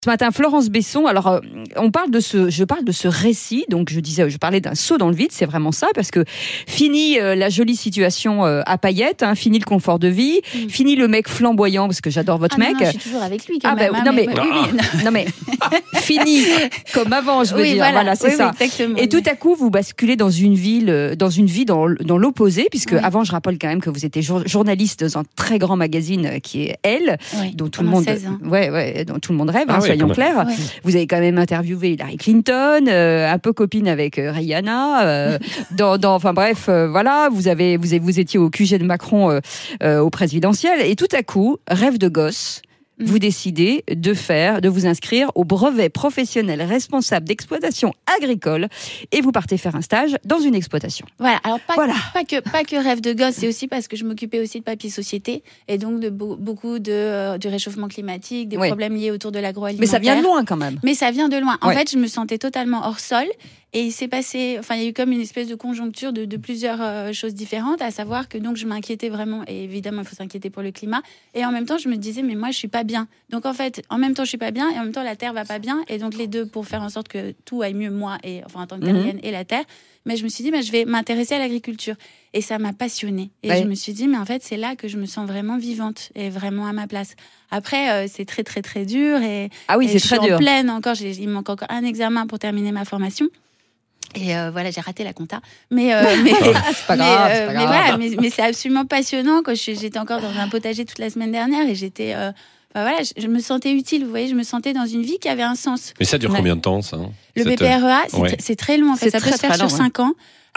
Ce matin, Florence Besson. Alors, je parle de ce récit. Donc, je parlais d'un saut dans le vide. C'est vraiment ça, parce que fini la jolie situation à paillettes, fini le confort de vie, fini le mec flamboyant, parce que j'adore votre mec. Non, je suis toujours avec lui quand même. Non mais fini comme avant, je veux dire. Voilà, c'est ça. Exactement. Et tout à coup, vous basculez dans une vie dans l'opposé, puisque avant, je rappelle quand même que vous étiez journaliste dans un très grand magazine qui est Elle, dont tout le monde, dont tout le monde rêve. Soyons clairs. Ouais. Vous avez quand même interviewé Hillary Clinton, un peu copine avec Rihanna. Enfin bref, voilà, vous étiez au QG de Macron au présidentiel, et tout à coup, rêve de gosse. Vous décidez de vous inscrire au brevet professionnel responsable d'exploitation agricole, et vous partez faire un stage dans une exploitation. Voilà. Alors pas que rêve de gosse, c'est aussi parce que je m'occupais aussi de papier société, et donc de beaucoup du réchauffement climatique, des problèmes liés autour de l'agroalimentaire. Mais ça vient de loin quand même. Mais ça vient de loin. En fait, je me sentais totalement hors sol. Et il s'est passé, il y a eu comme une espèce de conjoncture de plusieurs choses différentes, à savoir que donc je m'inquiétais vraiment, et évidemment il faut s'inquiéter pour le climat, et en même temps je me disais mais moi je suis pas bien. Donc en fait, en même temps je suis pas bien, et en même temps la terre va pas bien, et donc les deux, pour faire en sorte que tout aille mieux, moi et en tant que terrienne et la terre. Mais je me suis dit je vais m'intéresser à l'agriculture, et ça m'a passionnée. Et je me suis dit mais en fait c'est là que je me sens vraiment vivante et vraiment à ma place. Après c'est très très très dur, et c'est très dur. En pleine encore, il me manque encore un examen pour terminer ma formation. Et voilà, j'ai raté la compta, mais c'est pas grave. Mais c'est absolument passionnant. J'étais encore dans un potager toute la semaine dernière, et j'étais, je me sentais utile. Vous voyez, je me sentais dans une vie qui avait un sens. Mais ça dure combien de temps, ça? Le BPREA, c'est très long. En fait, ça peut se faire sur 5 ans.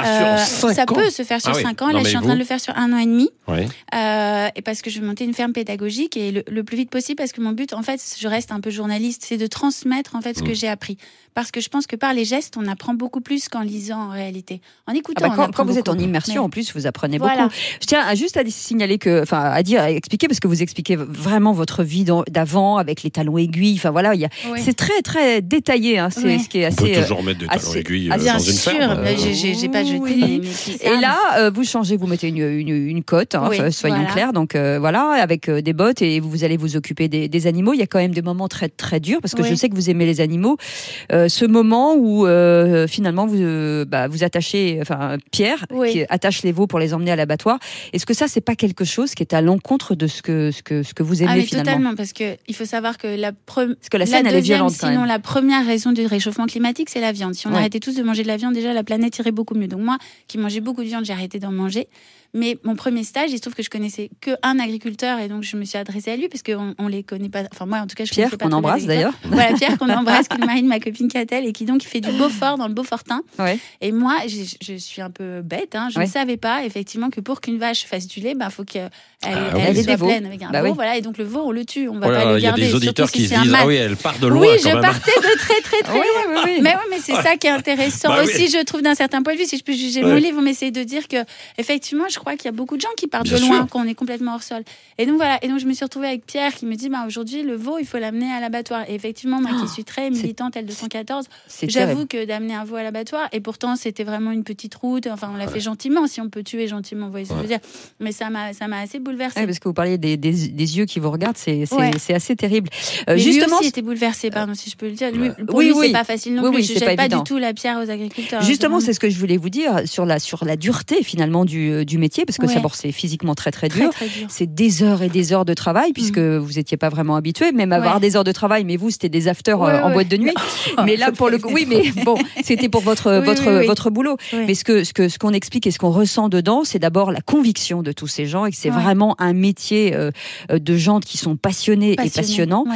Ça peut se faire sur 5 ans. Là, je suis en train de le faire sur 1 an et demi. Et parce que je veux monter une ferme pédagogique, et le plus vite possible, parce que mon but, en fait, je reste un peu journaliste, c'est de transmettre en fait ce que j'ai appris. Parce que je pense que par les gestes, on apprend beaucoup plus qu'en lisant en réalité. En écoutant, quand vous êtes en immersion, en plus, vous apprenez beaucoup. Je tiens juste à signaler à expliquer, parce que vous expliquez vraiment votre vie d'avant avec les talons aiguilles. Enfin voilà, c'est très très détaillé. C'est ce qui est assez. On peut toujours mettre des talons aiguilles dans une ferme. Bien sûr, j'ai pas jeté mes petits Et là, vous changez, vous mettez une cote, soyons clairs. Donc avec des bottes, et vous allez vous occuper des animaux. Il y a quand même des moments très très durs, parce que je sais que vous aimez les animaux. Ce moment où finalement vous attachez, Pierre qui attache les veaux pour les emmener à l'abattoir. Est-ce que ça, c'est pas quelque chose qui est à l'encontre de ce que vous aimez finalement? Totalement, parce que il faut savoir que la scène elle est violente quand même. Sinon, la première raison du réchauffement climatique, c'est la viande. Si on arrêtait tous de manger de la viande, déjà la planète irait beaucoup mieux. Donc moi, qui mangeais beaucoup de viande, j'ai arrêté d'en manger. Mais mon premier stage, il se trouve que je connaissais qu'un agriculteur, et donc je me suis adressée à lui, parce qu'on les connaît pas. Enfin, moi, en tout cas, je Pierre, connaissais pas. Pierre, qu'on embrasse d'ailleurs. Voilà, Pierre, qu'on embrasse, qui est le mari de ma copine Catel, et qui donc fait du Beaufort dans le Beaufortin. Et moi, je suis un peu bête, je ne savais pas, effectivement, que pour qu'une vache fasse du lait, faut qu'elle soit pleine avec un veau. Voilà, et donc le veau, on le tue, on va pas le garder. Il y a des auditeurs qui se disent, elle part de loin. Oui, je partais de très, très, très loin. Mais c'est ça qui est intéressant aussi, je trouve, d'un certain point de vue. Si je peux juger mon livre, mais c'est de dire que, effectivement, je crois qu'il y a beaucoup de gens qui partent de loin, qu'on est complètement hors sol. Et donc voilà, je me suis retrouvée avec Pierre qui me dit aujourd'hui le veau il faut l'amener à l'abattoir. Et effectivement, moi qui suis très militante L214, j'avoue que d'amener un veau à l'abattoir, et pourtant c'était vraiment une petite route, on l'a fait gentiment, si on peut tuer gentiment, vous voyez ce que je veux dire. Mais ça m'a assez bouleversée. Parce que vous parliez des yeux qui vous regardent, c'est assez terrible. Justement, lui aussi était bouleversé, pardon si je peux le dire. Pour lui c'est pas facile non plus, je jette pas du tout la pierre aux agriculteurs. Justement, c'est ce que je voulais vous dire sur la dureté finalement du métier, parce que d'abord c'est physiquement très très dur. C'est des heures et des heures de travail, puisque vous n'étiez pas vraiment habitué, même à avoir des heures de travail, mais vous c'était des afters en boîte de nuit. Mais là pour le coup, mais bon, c'était pour votre boulot. Mais ce qu'on explique et ce qu'on ressent dedans, c'est d'abord la conviction de tous ces gens, et que c'est vraiment un métier de gens qui sont passionnés et passionnants.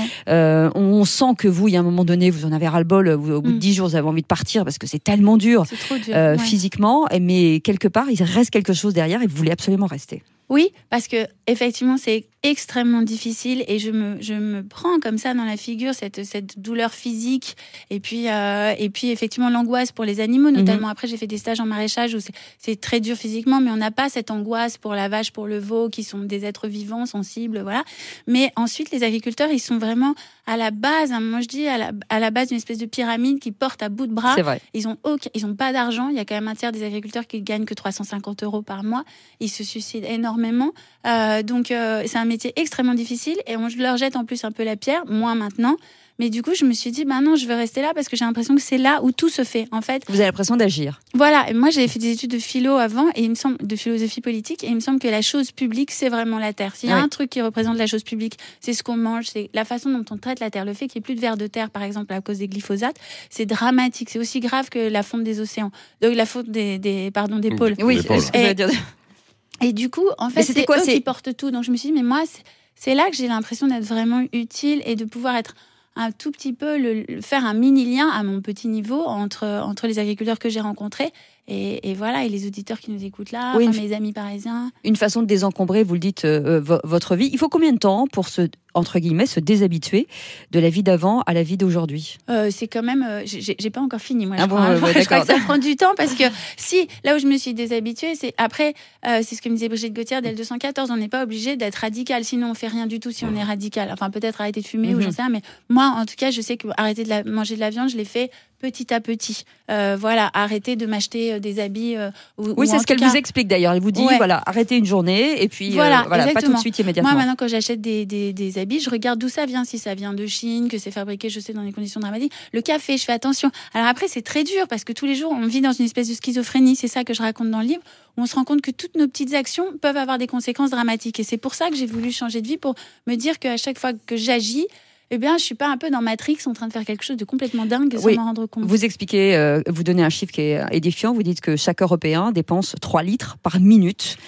On sent que vous, il y a un moment donné, vous en avez ras-le-bol, au bout de 10 jours, vous avez envie de partir, parce que c'est tellement dur, physiquement, mais quelque part, il reste quelque chose derrière, et vous voulez absolument rester. Oui, parce que effectivement, c'est extrêmement difficile, et je me prends comme ça dans la figure cette douleur physique, et puis effectivement l'angoisse pour les animaux, notamment. Après, j'ai fait des stages en maraîchage où c'est très dur physiquement, mais on n'a pas cette angoisse pour la vache, pour le veau, qui sont des êtres vivants, sensibles, voilà. Mais ensuite, les agriculteurs, ils sont vraiment à la base, moi je dis à la base d'une espèce de pyramide qui porte à bout de bras. C'est vrai. Ils ont pas d'argent. Il y a quand même un tiers des agriculteurs qui gagnent que 350 € par mois. Ils se suicident énormément. Donc c'est un métier extrêmement difficile, et je leur jette en plus un peu la pierre, moins maintenant. Mais du coup, je me suis dit, non, je veux rester là parce que j'ai l'impression que c'est là où tout se fait, en fait. Vous avez l'impression d'agir. Voilà. Et moi, j'avais fait des études de philo avant, et il me semble, de philosophie politique, et il me semble que la chose publique, c'est vraiment la terre. S'il y a un truc qui représente la chose publique, c'est ce qu'on mange, c'est la façon dont on traite la terre. Le fait qu'il n'y ait plus de vers de terre, par exemple, à cause des glyphosates, c'est dramatique. C'est aussi grave que la fonte des océans. Donc, la fonte des pôles. Oui, et du coup, en fait, c'est eux qui portent tout. Donc, je me suis dit, mais moi, c'est là que j'ai l'impression d'être vraiment utile et de pouvoir être un tout petit peu, faire un mini lien à mon petit niveau entre les agriculteurs que j'ai rencontrés et voilà, et les auditeurs qui nous écoutent là, mes amis parisiens. Une façon de désencombrer, vous le dites, votre vie. Il faut combien de temps pour entre guillemets, se déshabituer de la vie d'avant à la vie d'aujourd'hui? C'est quand même... j'ai pas encore fini, moi. Je crois que ça prend du temps parce que là où je me suis déshabituée, c'est après, c'est ce que me disait Brigitte Gauthier dès le 214, on n'est pas obligé d'être radical, sinon on fait rien du tout si on est radical. Enfin, peut-être arrêter de fumer ou j'en sais rien, mais moi, en tout cas, je sais que arrêter de manger de la viande, je l'ai fait petit à petit. Voilà, arrêter de m'acheter des habits. C'est ce qu'elle vous explique d'ailleurs. Elle vous dit, voilà, arrêtez une journée et puis voilà, pas tout de suite immédiatement. Moi, maintenant, quand j'achète des habits, je regarde d'où ça vient, si ça vient de Chine, que c'est fabriqué, je sais, dans des conditions dramatiques. Le café, je fais attention. Alors après, c'est très dur parce que tous les jours, on vit dans une espèce de schizophrénie. C'est ça que je raconte dans le livre, où on se rend compte que toutes nos petites actions peuvent avoir des conséquences dramatiques. Et c'est pour ça que j'ai voulu changer de vie, pour me dire qu'à chaque fois que j'agis, je suis pas un peu dans Matrix en train de faire quelque chose de complètement dingue sans m'en rendre compte. Vous expliquez, vous donnez un chiffre qui est édifiant. Vous dites que chaque Européen dépense 3 litres par minute.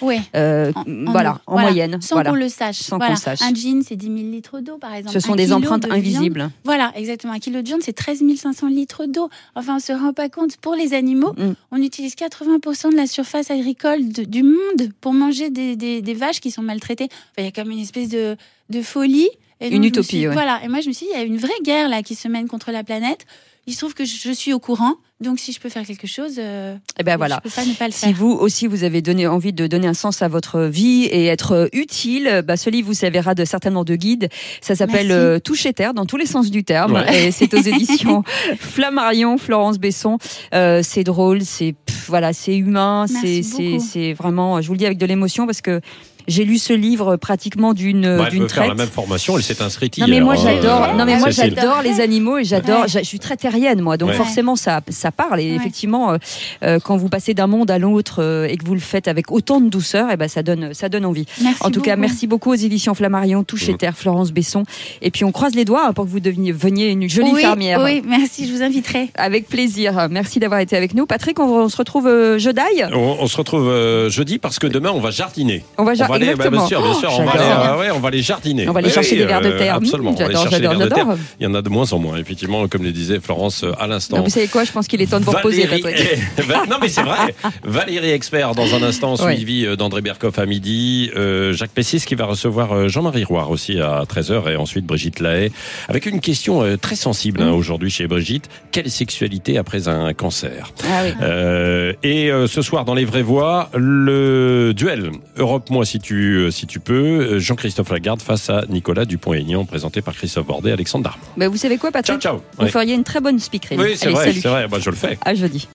En moyenne. Sans qu'on le sache. Un jean, c'est 10 000 litres d'eau, par exemple. Ce sont des empreintes invisibles. Voilà, exactement. Un kilo de viande, c'est 13 500 litres d'eau. Enfin, on se rend pas compte. Pour les animaux, on utilise 80% de la surface agricole du monde pour manger des vaches qui sont maltraitées. Il y a comme une espèce de folie. Une utopie, Voilà. Et moi, je me suis dit, il y a une vraie guerre là qui se mène contre la planète. Il se trouve que je suis au courant. Donc, si je peux faire quelque chose, voilà. Je peux pas ne pas le faire. Si vous aussi, vous avez envie de donner un sens à votre vie et être utile, ce livre vous servira certainement de guide. Ça s'appelle Toucher terre, dans tous les sens du terme. Ouais. Et c'est aux éditions Flammarion, Florence Besson. C'est drôle, c'est humain, c'est vraiment, je vous le dis avec de l'émotion parce que j'ai lu ce livre pratiquement d'une traite. Elle peut faire la même formation, elle s'est inscrite hier. Moi j'adore les animaux et je suis très terrienne moi, donc forcément ça parle et effectivement quand vous passez d'un monde à l'autre et que vous le faites avec autant de douceur, ça donne envie. En tout cas, merci beaucoup aux éditions Flammarion, Toucher terre, Florence Besson, et puis on croise les doigts pour que vous veniez une jolie fermière. Oui, merci, je vous inviterai. Avec plaisir. Merci d'avoir été avec nous. Patrick, on se retrouve jeudi. On se retrouve jeudi parce que demain on va jardiner. Bien sûr, on va aller jardiner. On va aller chercher des vers de terre. Absolument. J'adore. Il y en a de moins en moins, effectivement, comme le disait Florence à l'instant. Non, vous savez quoi, je pense qu'il est temps de vous reposer, Patrick. Non, mais c'est vrai. Valérie Expert, dans un instant, suivi d'André Berkoff à midi. Jacques Pessis qui va recevoir Jean-Marie Roire aussi à 13h et ensuite Brigitte Lahaye. Avec une question très sensible aujourd'hui chez Brigitte. Quelle sexualité après un cancer? Et ce soir, dans Les Vraies Voix, le duel Europe-moi si tu peux, Jean-Christophe Lagarde face à Nicolas Dupont-Aignan, présenté par Christophe Bordet et Alexandre Darmon. Vous savez quoi, Patrick? Ciao. Vous feriez une très bonne speakerine. Oui, c'est vrai. Je le fais. À jeudi.